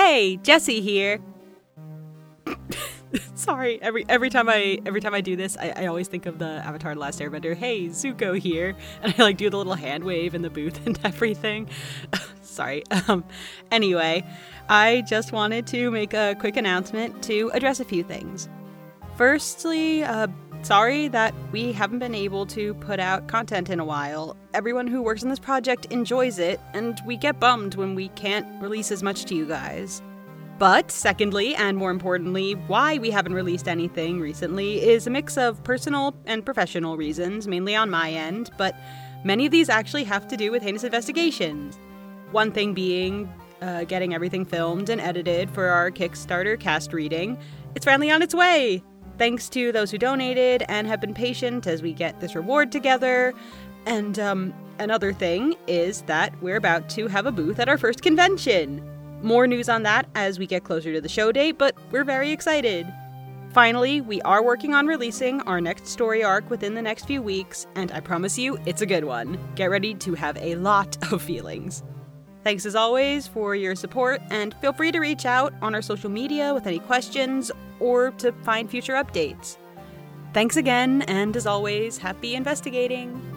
Hey, Jesse here. Sorry, every time I do this, I always think of the Avatar: The Last Airbender. Hey, Zuko here, and I do the little hand wave in the booth and everything. Sorry. Anyway, I just wanted to make a quick announcement to address a few things. Firstly, sorry that we haven't been able to put out content in a while. Everyone who works on this project enjoys it, and we get bummed when we can't release as much to you guys. But secondly, and more importantly, why we haven't released anything recently is a mix of personal and professional reasons, mainly on my end, but many of these actually have to do with heinous investigations. One thing being getting everything filmed and edited for our Kickstarter cast reading. It's finally on its way! Thanks to those who donated and have been patient as we get this reward together. And another thing is that we're about to have a booth at our first convention. More news on that as we get closer to the show date, but we're very excited. Finally, we are working on releasing our next story arc within the next few weeks, and I promise you, it's a good one. Get ready to have a lot of feelings. Thanks as always for your support, and feel free to reach out on our social media with any questions or to find future updates. Thanks again, and as always, happy investigating!